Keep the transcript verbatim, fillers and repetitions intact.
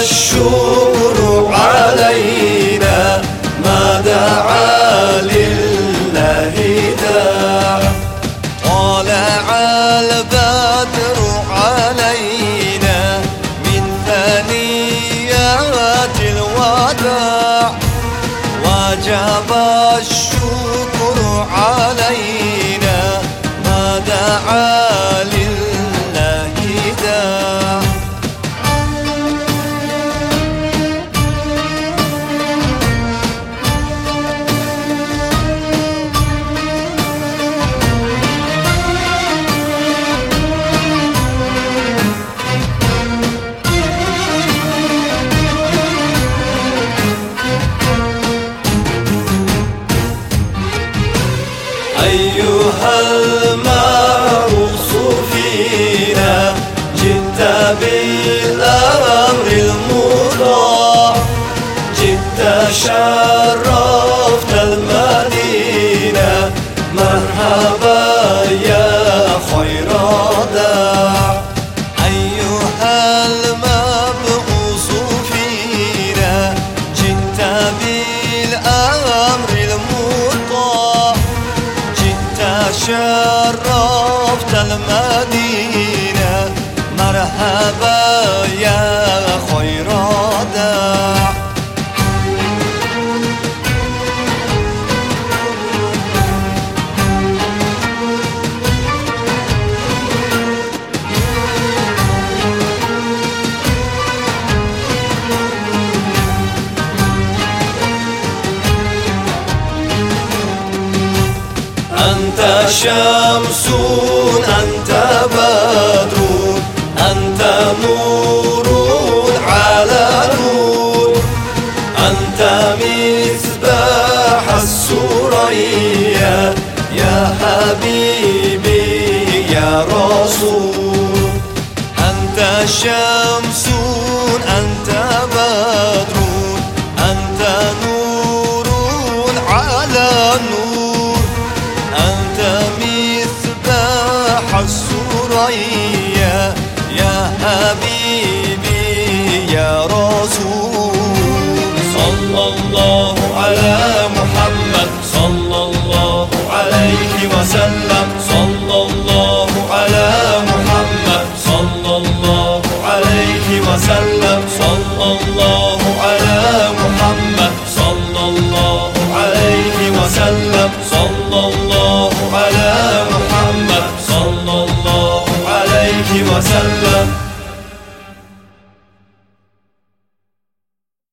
الشكر علينا ما دعا لله داع. طلع البدر علينا من ثنيات الوداع، وجب الشكر علينا ما دعا لله داع. أيها المعروس فينا جئت بالأمر المطاع، جئت شرفت المدينة مرحبا يا خير داع. أيها المبعوث فينا جئت بالأمر المطاع، شرفت المدينة مرحبا يا خير داع. أنت شمس أنت بدر أنت نور على نور، أنت مصباح السريا يا حبيبي يا رسول. أنت شمس أنت بدر أنت نور على نور، أنت مصباح السريا يا حبيبي يا رسول. صلى الله على محمد صلى الله عليه وسلم، صلى الله على محمد صلى الله عليه وسلم، صلى الله على محمد صلى الله عليه وسلم، صلى الله على محمد صلى الله عليه وسلم.